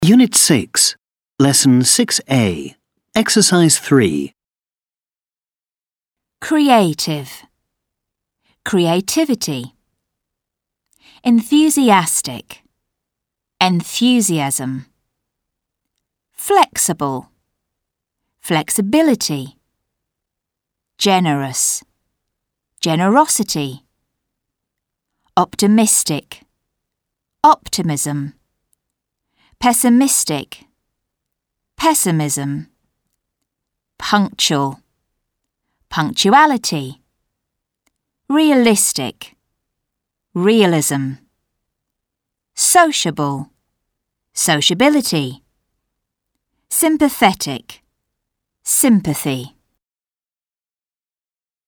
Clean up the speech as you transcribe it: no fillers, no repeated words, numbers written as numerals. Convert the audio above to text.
Unit 6, Lesson 6A, Exercise 3. Creative. Creativity. Enthusiastic. Enthusiasm. Flexible. Flexibility. Generous. Generosity. Optimistic. Optimism. Pessimistic. Pessimism. Punctual. Punctuality. Realistic. Realism. Sociable. Sociability. Sympathetic. Sympathy.